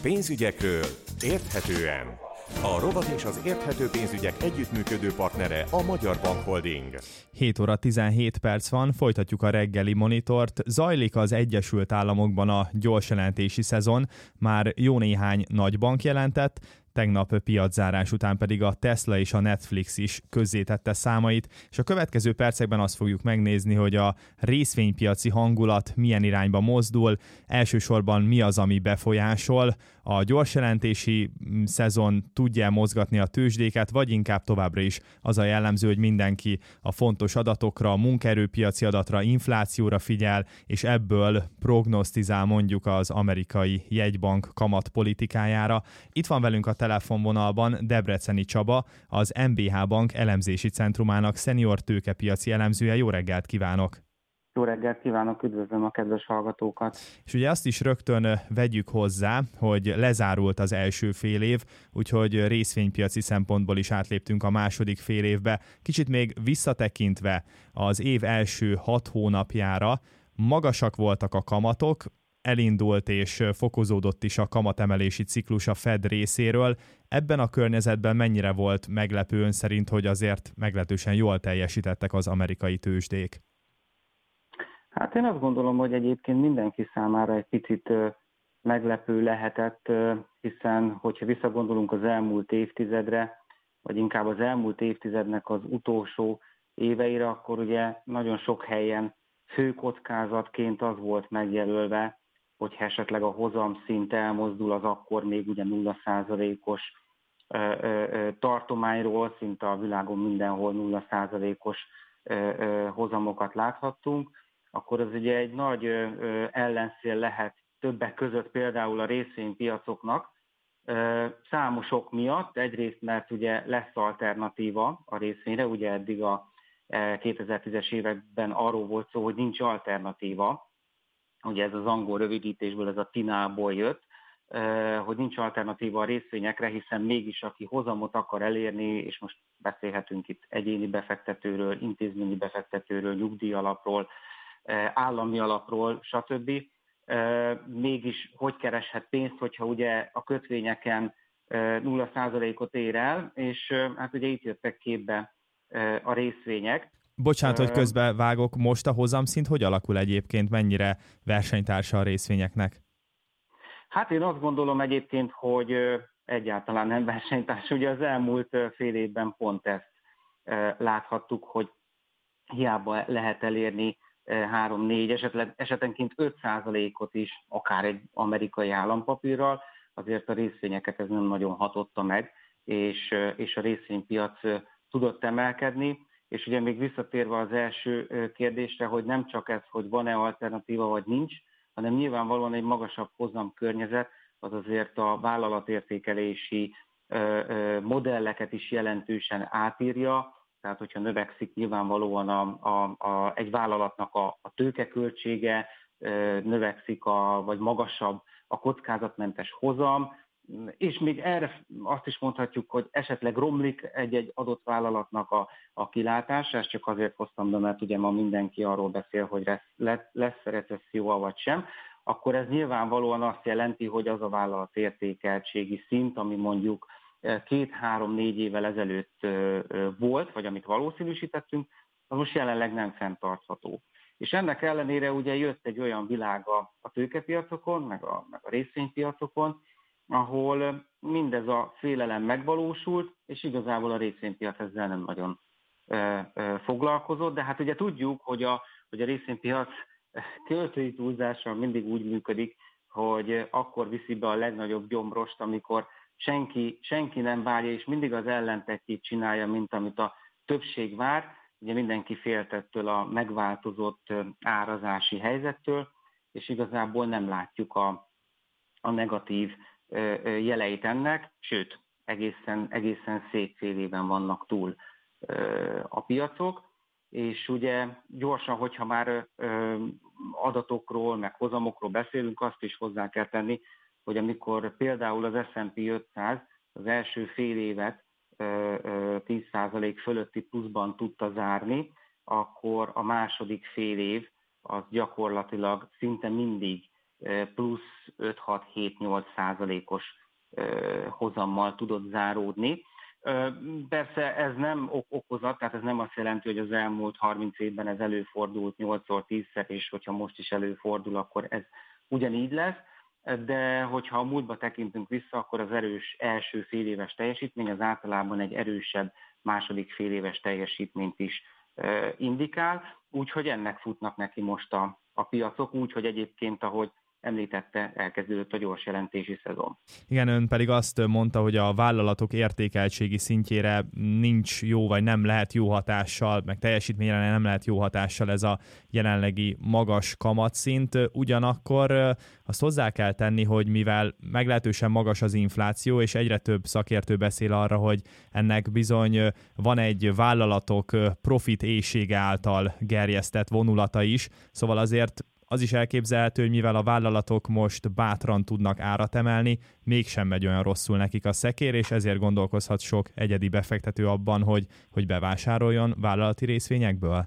Pénzügyekről érthetően. A rovat és az érthető pénzügyek együttműködő partnere a Magyar Bank Holding. 7 óra 17 perc van, folytatjuk a reggeli monitort. Zajlik az Egyesült Államokban a gyorsjelentési szezon, már jó néhány nagy bank jelentett, tegnap piaczárás után pedig a Tesla és a Netflix is közzétette számait, és a következő percekben azt fogjuk megnézni, hogy a részvénypiaci hangulat milyen irányba mozdul, elsősorban mi az, ami befolyásol, a gyorsjelentési szezon tudja mozgatni a tőzsdéket, vagy inkább továbbra is az a jellemző, hogy mindenki a fontos adatokra, a munkaerőpiaci adatra, inflációra figyel, és ebből prognosztizál mondjuk az amerikai jegybank kamatpolitikájára. Itt van velünk a telefonvonalban Debreceni Csaba, az MBH Bank elemzési centrumának szenior tőkepiaci elemzője. Jó reggelt kívánok! Jó reggelt kívánok, üdvözlöm a kedves hallgatókat! És ugye azt is rögtön vegyük hozzá, hogy lezárult az első fél év, úgyhogy részvénypiaci szempontból is átléptünk a második fél évbe. Kicsit még visszatekintve az év első 6 hónapjára magasak voltak a kamatok, elindult és fokozódott is a kamatemelési ciklus a Fed részéről. Ebben a környezetben mennyire volt meglepő ön szerint, hogy azért meglehetősen jól teljesítettek az amerikai tőzsdék? Hát én azt gondolom, hogy egyébként mindenki számára egy picit meglepő lehetett, hiszen hogyha visszagondolunk az elmúlt évtizedre, vagy inkább az elmúlt évtizednek az utolsó éveire, akkor ugye nagyon sok helyen fő kockázatként az volt megjelölve, hogyha esetleg a hozamszint elmozdul, az akkor még ugye 0%-os tartományról, szinte a világon mindenhol 0%-os hozamokat láthattunk, akkor az ugye egy nagy ellenszél lehet többek között például a részvénypiacoknak, számos ok miatt. Egyrészt, mert ugye lesz alternatíva a részvényre, ugye eddig a 2010-es években arról volt szó, hogy nincs alternatíva, ugye ez az angol rövidítésből, ez a TINA-ból jött, hogy nincs alternatíva a részvényekre, hiszen mégis aki hozamot akar elérni, és most beszélhetünk itt egyéni befektetőről, intézményi befektetőről, nyugdíjalapról, állami alapról, stb. Mégis hogy kereshet pénzt, hogyha ugye a kötvényeken 0%-ot ér el, és hát ugye itt jöttek képbe a részvények. Bocsánat, hogy közben vágok, most a hozamszint hogy alakul egyébként, mennyire versenytársa a részvényeknek? Hát én azt gondolom egyébként, hogy egyáltalán nem versenytárs. Ugye az elmúlt fél évben pont ezt láthattuk, hogy hiába lehet elérni 3-4, esetenként 5%-ot is, akár egy amerikai állampapírral, azért a részvényeket ez nem nagyon hatotta meg, és a részvénypiac tudott emelkedni. És ugye még visszatérve az első kérdésre, hogy nem csak ez, hogy van-e alternatíva vagy nincs, hanem nyilvánvalóan egy magasabb hozam környezet, az azért a vállalatértékelési modelleket is jelentősen átírja. Tehát, hogyha növekszik nyilvánvalóan egy vállalatnak a tőkeköltsége, növekszik vagy magasabb a kockázatmentes hozam, és még erre azt is mondhatjuk, hogy esetleg romlik egy adott vállalatnak a kilátása, ezt csak azért hoztam be, mert ugye ma mindenki arról beszél, hogy lesz recesszió vagy sem, akkor ez nyilvánvalóan azt jelenti, hogy az a vállalat értékeltségi szint, ami mondjuk 2-3-4 évvel ezelőtt volt, vagy amit valószínűsítettünk, az most jelenleg nem fenntartható. És ennek ellenére ugye jött egy olyan világ a tőkepiacokon, meg a részvénypiacokon, ahol mindez a félelem megvalósult, és igazából a részvénypiac ezzel nem nagyon foglalkozott, de hát ugye tudjuk, hogy a részvénypiac költői túlzással mindig úgy működik, hogy akkor viszi be a legnagyobb gyomrost, amikor senki nem várja, és mindig az ellentetjét csinálja, mint amit a többség vár. Ugye mindenki féltettől a megváltozott árazási helyzettől, és igazából nem látjuk a negatív jeleit ennek, sőt, egészen szép félében vannak túl a piacok, és ugye gyorsan, hogyha már adatokról, meg hozamokról beszélünk, azt is hozzá kell tenni, hogy amikor például az S&P 500 az első fél évet 10% fölötti pluszban tudta zárni, akkor a második fél év az gyakorlatilag szinte mindig plusz 5-6-7-8%-os hozammal tudott záródni. Persze ez nem okozat, tehát ez nem azt jelenti, hogy az elmúlt 30 évben ez előfordult 8-szor, 10-szer, és hogyha most is előfordul, akkor ez ugyanígy lesz, de hogyha a múltba tekintünk vissza, akkor az erős első féléves teljesítmény az általában egy erősebb második féléves teljesítményt is indikál, úgyhogy ennek futnak neki most a piacok, úgyhogy egyébként, ahogy említette, elkezdődött a gyors jelentési szezon. Igen, ön pedig azt mondta, hogy a vállalatok értékeltségi szintjére nincs jó, vagy nem lehet jó hatással, meg teljesítményre nem lehet jó hatással ez a jelenlegi magas kamatszint. Ugyanakkor azt hozzá kell tenni, hogy mivel meglehetősen magas az infláció, és egyre több szakértő beszél arra, hogy ennek bizony van egy vállalatok profit éhsége által gerjesztett vonulata is, szóval azért az is elképzelhető, hogy mivel a vállalatok most bátran tudnak árat emelni, mégsem megy olyan rosszul nekik a szekér, és ezért gondolkozhat sok egyedi befektető abban, hogy bevásároljon vállalati részvényekből?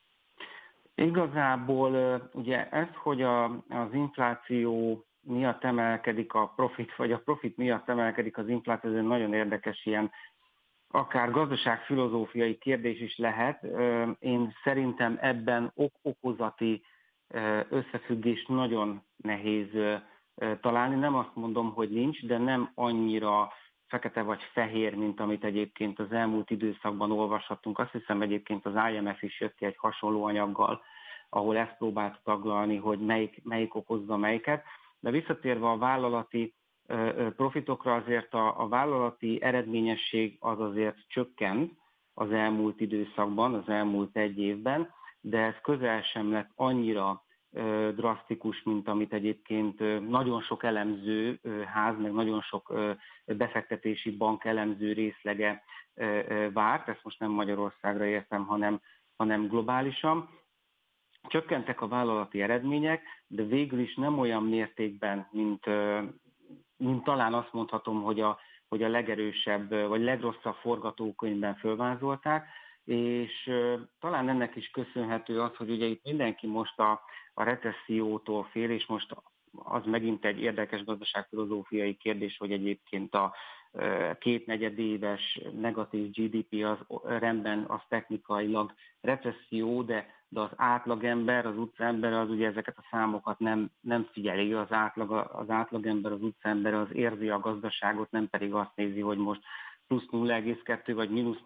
Igazából ugye ez, hogy az infláció miatt emelkedik a profit, vagy a profit miatt emelkedik az infláció, ez egy nagyon érdekes ilyen akár gazdaságfilozófiai kérdés is lehet. Én szerintem ebben okozati összefüggés nagyon nehéz találni. Nem azt mondom, hogy nincs, de nem annyira fekete vagy fehér, mint amit egyébként az elmúlt időszakban olvashattunk. Azt hiszem egyébként az IMF is jött ki egy hasonló anyaggal, ahol ezt próbált taglalni, hogy melyik okozza melyiket. De visszatérve a vállalati profitokra, azért a vállalati eredményesség az azért csökkent az elmúlt időszakban, az elmúlt egy évben, de ez közel sem lett annyira drasztikus, mint amit egyébként nagyon sok elemző ház, meg nagyon sok befektetési bank elemző részlege várt. Ezt most nem Magyarországra értem, hanem globálisan. Csökkentek a vállalati eredmények, de végül is nem olyan mértékben, mint talán azt mondhatom, hogy a legerősebb vagy legrosszabb forgatókönyvben fölvázolták, és talán ennek is köszönhető az, hogy ugye itt mindenki most a recessziótól fél, és most az megint egy érdekes gazdaságfilozófiai kérdés, hogy egyébként a kétnegyedéves negatív GDP az rendben, az technikailag recesszió, de az átlagember, az utcaember az ugye ezeket a számokat nem figyeli. Az átlagember, az utcaember az érzi a gazdaságot, nem pedig azt nézi, hogy most plusz 0,2 vagy mínusz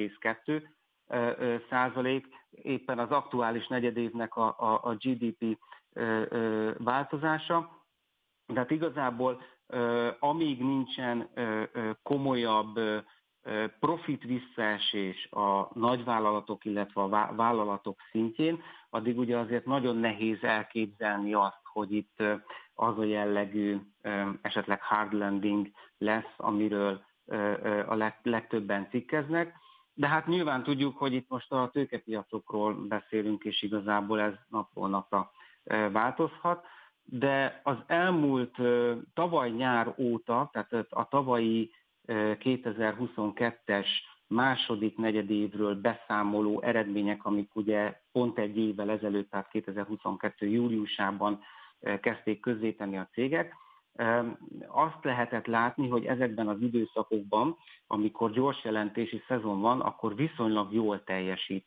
0,2%, éppen az aktuális negyedévnek a GDP változása. De hát igazából amíg nincsen komolyabb profit visszaesés a nagyvállalatok, illetve a vállalatok szintjén, addig ugye azért nagyon nehéz elképzelni azt, hogy itt az a jellegű esetleg hard landing lesz, amiről a legtöbben cikkeznek. De hát nyilván tudjuk, hogy itt most a tőkepiacokról beszélünk, és igazából ez napról napra változhat. De az elmúlt tavaly nyár óta, tehát a tavalyi 2022-es második negyedévről beszámoló eredmények, amik ugye pont egy évvel ezelőtt, tehát 2022. júliusában kezdték közzétenni a cégek, azt lehetett látni, hogy ezekben az időszakokban, amikor gyors jelentési szezon van, akkor viszonylag jól teljesít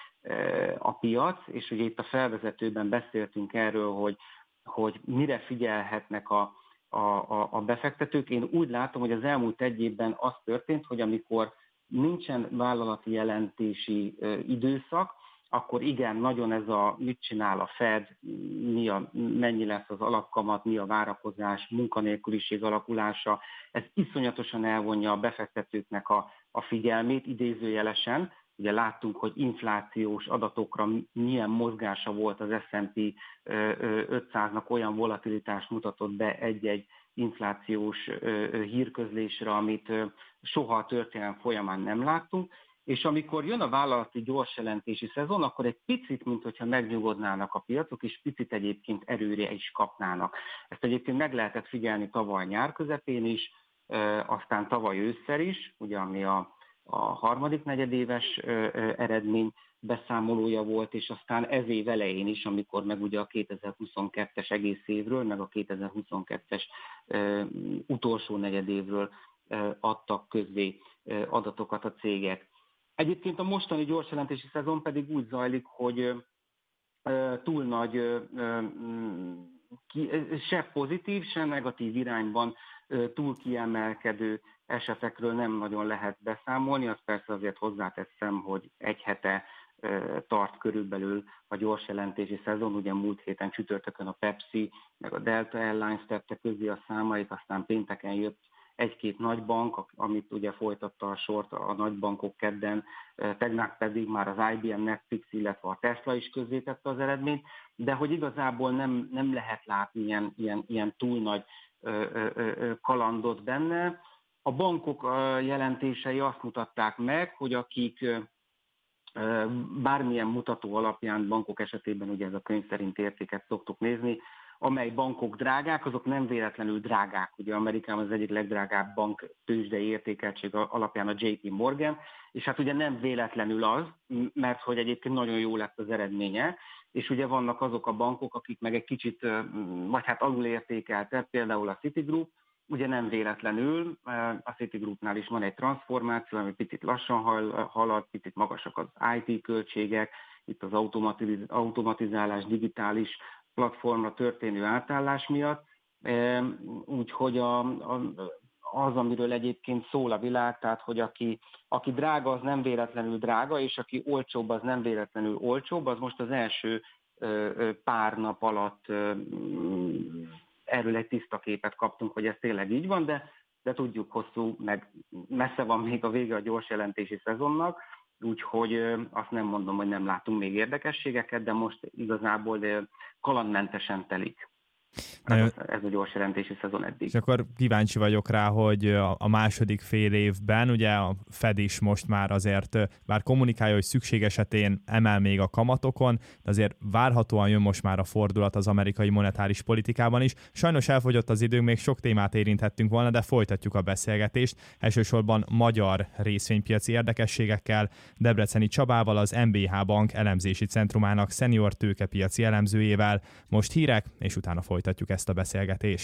a piac, és ugye itt a felvezetőben beszéltünk erről, hogy mire figyelhetnek a befektetők. Én úgy látom, hogy az elmúlt egy évben az történt, hogy amikor nincsen vállalati jelentési időszak, akkor igen, nagyon ez mit csinál a Fed, mennyi lesz az alapkamat, mi a várakozás, munkanélküliség alakulása, ez iszonyatosan elvonja a befektetőknek a figyelmét, idézőjelesen. Ugye láttunk, hogy inflációs adatokra milyen mozgása volt az S&P 500-nak, olyan volatilitást mutatott be egy-egy inflációs hírközlésre, amit soha a történelem folyamán nem láttunk. És amikor jön a vállalati gyors jelentési szezon, akkor egy picit, mintha megnyugodnának a piacok, és picit egyébként erőre is kapnának. Ezt egyébként meg lehetett figyelni tavaly nyár közepén is, aztán tavaly ősszel is, ugye ami a harmadik negyedéves eredmény, beszámolója volt, és aztán ez év elején is, amikor meg ugye a 2022-es egész évről, meg a 2022-es utolsó negyedévről adtak közzé adatokat a cégek. Egyébként a mostani gyorsjelentési szezon pedig úgy zajlik, hogy túl nagy, se pozitív, se negatív irányban túl kiemelkedő esetekről nem nagyon lehet beszámolni. Azt persze azért hozzáteszem, hogy egy hete tart körülbelül a gyorsjelentési szezon. Ugye múlt héten csütörtökön a Pepsi, meg a Delta Airlines tette közé a számait, aztán pénteken jött egy-két nagybank, amit ugye folytatta a sort a nagybankok kedden, tegnap pedig már az IBM, Netflix, illetve a Tesla is közzétette az eredményt, de hogy igazából nem lehet látni ilyen túl nagy kalandot benne. A bankok jelentései azt mutatták meg, hogy akik bármilyen mutató alapján, bankok esetében ugye ez a könyv szerint értéket szoktuk nézni, amely bankok drágák, azok nem véletlenül drágák. Ugye Amerikában az egyik legdrágább bank tőzsdei értékeltség alapján a JP Morgan, és hát ugye nem véletlenül az, mert hogy egyébként nagyon jó lett az eredménye, és ugye vannak azok a bankok, akik meg egy kicsit, vagy hát alulértékeltek, például a Citigroup, ugye nem véletlenül, a Citigroupnál is van egy transformáció, ami picit lassan halad, picit magasak az IT költségek, itt az automatizálás, digitális platformra történő átállás miatt, úgyhogy az, amiről egyébként szól a világ, tehát hogy aki drága, az nem véletlenül drága, és aki olcsóbb, az nem véletlenül olcsóbb, az most az első pár nap alatt erről egy tiszta képet kaptunk, hogy ez tényleg így van, de tudjuk hosszú, meg messze van még a vége a gyors jelentési szezonnak, úgyhogy azt nem mondom, hogy nem látunk még érdekességeket, de most igazából kalandmentesen telik. Ez a gyors jelentési szezon eddig. És akkor kíváncsi vagyok rá, hogy a második fél évben, ugye a Fed is most már azért, bár kommunikálja, hogy szükség esetén emel még a kamatokon, de azért várhatóan jön most már a fordulat az amerikai monetáris politikában is. Sajnos elfogyott az időnk, még sok témát érinthettünk volna, de folytatjuk a beszélgetést. Elsősorban magyar részvénypiaci érdekességekkel, Debreceni Csabával, az MBH Bank elemzési centrumának szenior tőkepiaci elemzőjével. Most hírek, és utána folytatjuk ezt a beszélgetést.